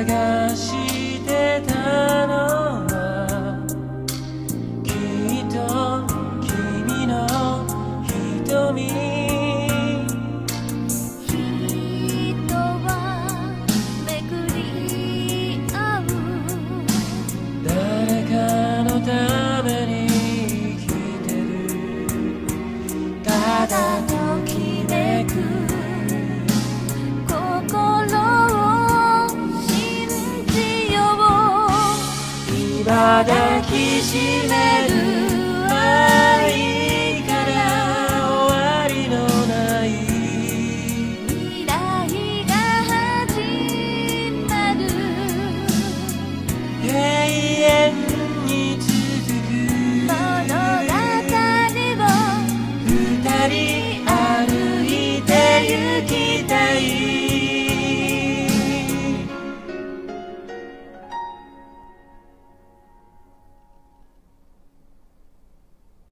探してたのはきっと君の瞳。 人はめくり合う誰かのために生きてる。ただときめく心を信じよう。 今抱きしめる